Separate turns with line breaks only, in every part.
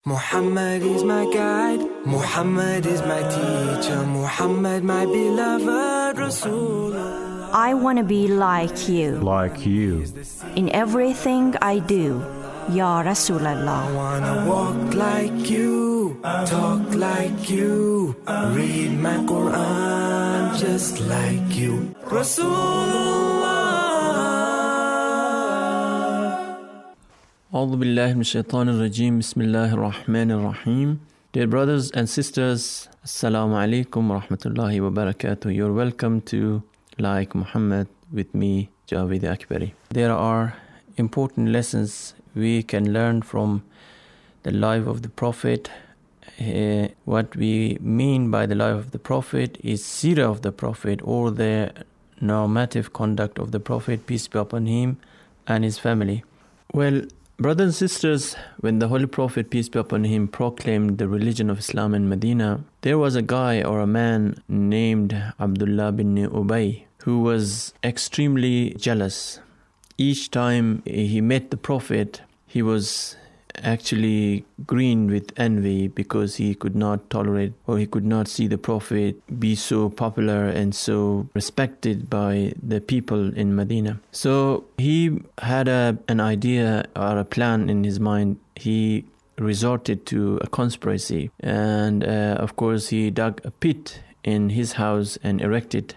Muhammad is my guide, Muhammad is my teacher, Muhammad my beloved Rasulullah.
I want to be like you.
Like you.
In everything I do, Ya Rasulallah.
I wanna walk like you, talk like you, read my Quran just like you, Rasulullah.
A'udhu billahi min shaitanir rajim. Bismillahir rahmanir rahim. Dear brothers and sisters, Assalamu alaikum wa rahmatullahi wa barakatuh. You're welcome to Like Muhammad with me, Javed Akbari. There are important lessons we can learn from the life of the Prophet. What we mean by the life of the Prophet is seerah of the Prophet, or the normative conduct of the Prophet, peace be upon him and his family. Well, brothers and sisters, when the Holy Prophet, peace be upon him, proclaimed the religion of Islam in Medina, there was a guy or a man named Abdullah bin Ubay who was extremely jealous. Each time he met the Prophet, he was actually green with envy because he could not tolerate, or he could not see the Prophet be so popular and so respected by the people in Medina. So he had an idea or a plan in his mind. He resorted to a conspiracy, and of course he dug a pit in his house and erected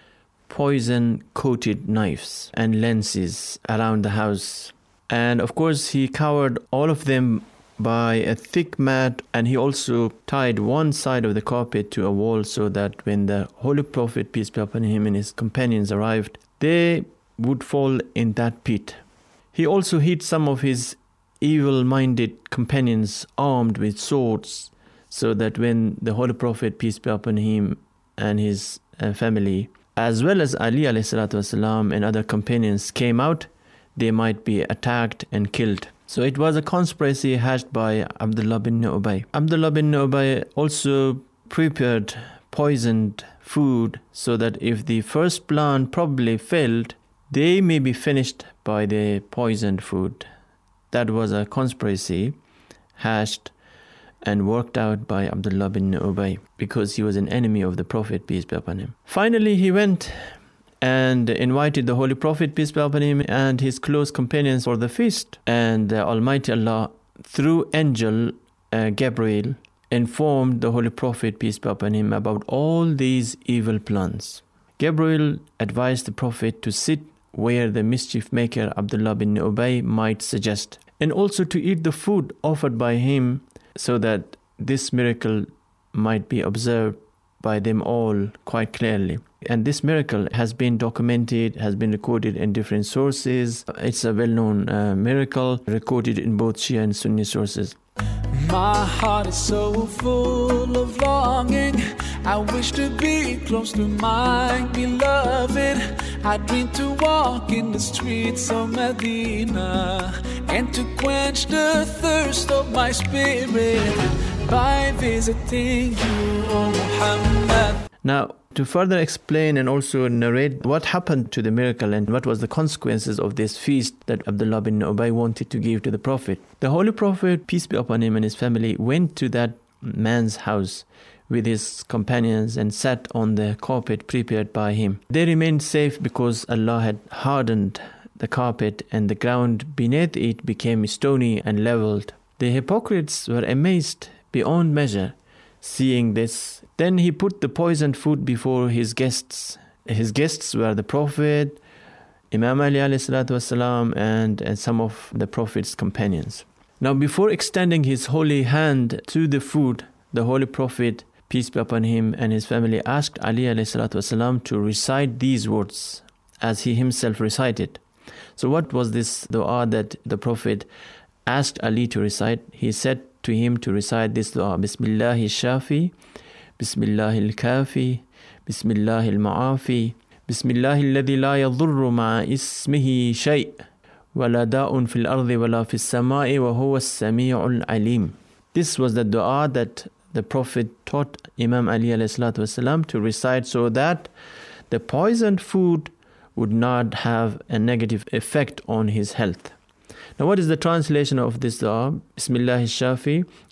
poison-coated knives and lances around the house. And of course he covered all of them by a thick mat, and he also tied one side of the carpet to a wall so that when the Holy Prophet, peace be upon him, and his companions arrived, they would fall in that pit. He also hid some of his evil-minded companions armed with swords, so that when the Holy Prophet, peace be upon him, and his family, as well as Ali alayhi salatu wasalam and other companions came out, they might be attacked and killed. So it was a conspiracy hatched by Abdullah bin Ubay. Abdullah bin Ubay also prepared poisoned food so that if the first plan probably failed, they may be finished by the poisoned food. That was a conspiracy hatched and worked out by Abdullah bin Ubay because he was an enemy of the Prophet, peace be upon him. Finally, he went and invited the Holy Prophet, peace be upon him, and his close companions for the feast. And Almighty Allah, through angel Gabriel, informed the Holy Prophet, peace be upon him, about all these evil plans. Gabriel advised the Prophet to sit where the mischief maker Abdullah bin Ubay might suggest, and also to eat the food offered by him, so that this miracle might be observed by them all quite clearly. And this miracle has been documented, has been recorded in different sources. It's a well-known miracle recorded in both Shia and Sunni sources.
My heart is so full of longing. I wish to be close to my beloved. I dream to walk in the streets of Medina and to quench the thirst of my spirit by visiting you, O Muhammad.
Now, to further explain and also narrate what happened to the miracle and what was the consequences of this feast that Abdullah bin Ubay wanted to give to the Prophet, the Holy Prophet, peace be upon him, and his family went to that man's house with his companions and sat on the carpet prepared by him. They remained safe because Allah had hardened the carpet and the ground beneath it became stony and leveled. The hypocrites were amazed beyond measure seeing this. Then he put the poisoned food before his guests. His guests were the Prophet, Imam Ali alayhi salatu wasalam, and some of the Prophet's companions. Now, before extending his holy hand to the food, the Holy Prophet, peace be upon him, and his family asked Ali alayhi salatu wasalam to recite these words as he himself recited. So what was this dua that the Prophet asked Ali to recite? He said to him to recite this dua: Bismillahi shafi, Bismillahi al-kafi, Bismillahi al-ma'afi, Bismillahi alladhi la yadhurru ma'a ismihi shay' wa la da'un fil ardi wa la fis sama'i wa huwa as-sami'ul alim. This was the dua that the Prophet taught Imam Ali alayhi salatu wasalam to recite so that the poisoned food would not have a negative effect on his health. Now, what is the translation of this dua? Bismillah shafi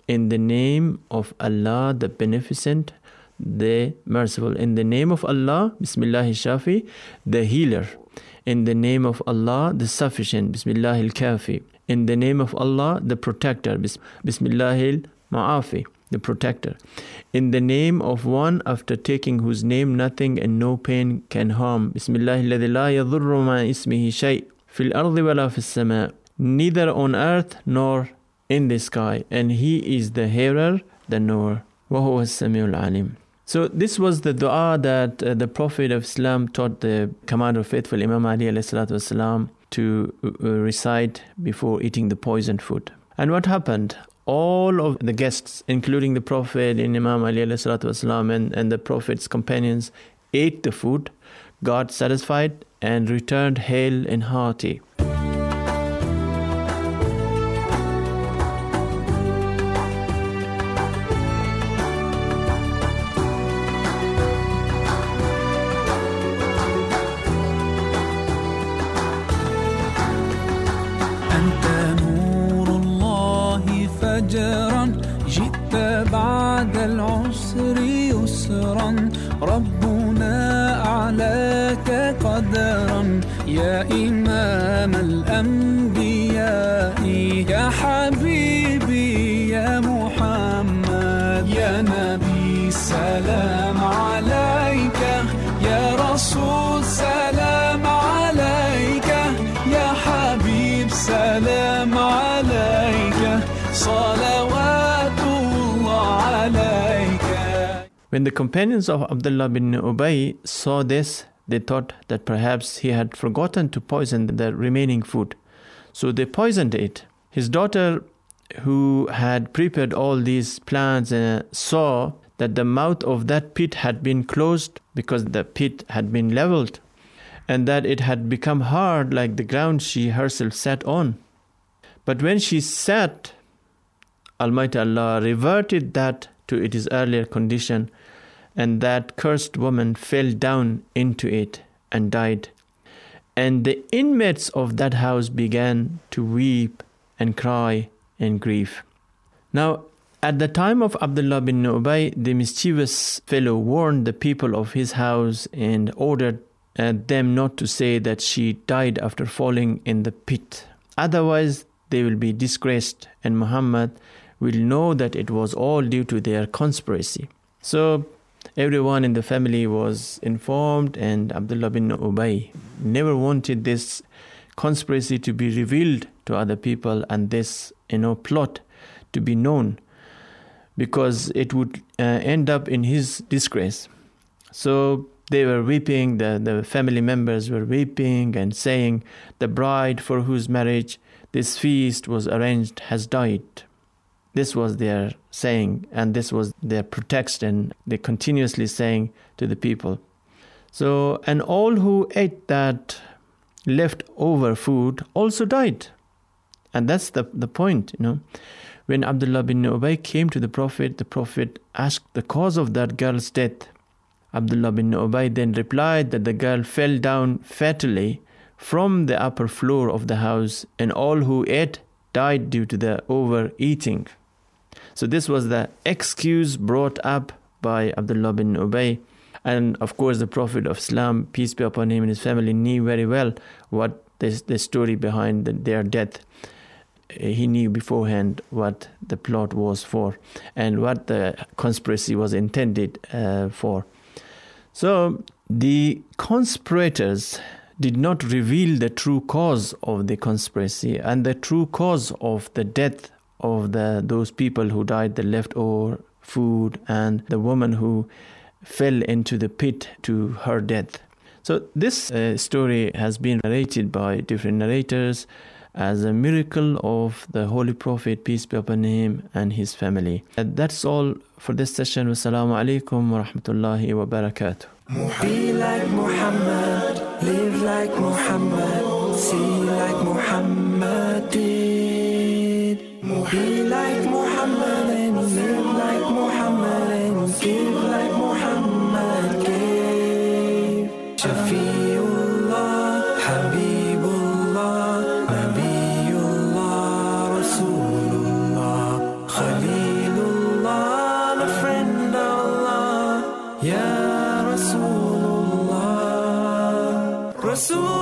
In the name of Allah, the Beneficent, the Merciful. In the name of Allah, Bismillah Shafi, the Healer. In the name of Allah, the Sufficient, Bismillah Kafi. In the name of Allah, the Protector, Bismillah Ma'afi, the Protector. In the name of one after taking whose name nothing and no pain can harm, Bismillah alladhi la yadhurru ma ismihi shay fil ardi wala fis sama, neither on earth nor in the sky, and He is the Hearer, the Knower. Wa huwa as-sami'ul alim. So this was the dua that the Prophet of Islam taught the Commander of Faithful, Imam Ali alayhi salatu wasalam, to recite before eating the poisoned food. And what happened? All of the guests, including the Prophet and Imam Ali alayhi salatu wasalam and the Prophet's companions, ate the food, got satisfied, and returned hale and hearty.
جئت بعد العسر يسرا ربنا أعلاك قدرا يا إمام الأنبياء يا حبيبي يا محمد يا نبي سلام عليك يا رسول سلام عليك يا حبيب سلام عليك
When the companions of Abdullah bin Ubay saw this, they thought that perhaps he had forgotten to poison the remaining food. So they poisoned it. His daughter, who had prepared all these plans, saw that the mouth of that pit had been closed because the pit had been leveled, and that it had become hard like the ground she herself sat on. But when she sat, Almighty Allah reverted that to its earlier condition, and that cursed woman fell down into it and died. And the inmates of that house began to weep and cry and grieve. Now, at the time of Abdullah bin Ubay, the mischievous fellow warned the people of his house and ordered them not to say that she died after falling in the pit. Otherwise, they will be disgraced, and Muhammad will know that it was all due to their conspiracy. So everyone in the family was informed, and Abdullah bin Ubay never wanted this conspiracy to be revealed to other people and this plot to be known, because it would end up in his disgrace. So they were weeping, the family members were weeping and saying, the bride for whose marriage this feast was arranged has died. This was their saying, and this was their pretext, and they continuously saying to the people. So, and all who ate that leftover food also died. And that's the point, When Abdullah bin Ubay came to the Prophet asked the cause of that girl's death. Abdullah bin Ubay then replied that the girl fell down fatally from the upper floor of the house, and all who ate died due to the overeating. So this was the excuse brought up by Abdullah bin Ubay. And of course, the Prophet of Islam, peace be upon him and his family, knew very well what the story behind their death. He knew beforehand what the plot was for and what the conspiracy was intended for. So the conspirators did not reveal the true cause of the conspiracy and the true cause of the death of those people who died, the leftover food, and the woman who fell into the pit to her death. So this story has been narrated by different narrators as a miracle of the Holy Prophet, peace be upon him, and his family. And that's all for this session. Wassalamu alaikum wa rahmatullahi wa barakatuh.
Be like Muhammad, live like Muhammad, see like Muhammad did. Be like Muhammad and live like Muhammad and give like Muhammad gave. Shafiullah, Habibullah, Nabiullah, Rasulullah, Khalil. Rasul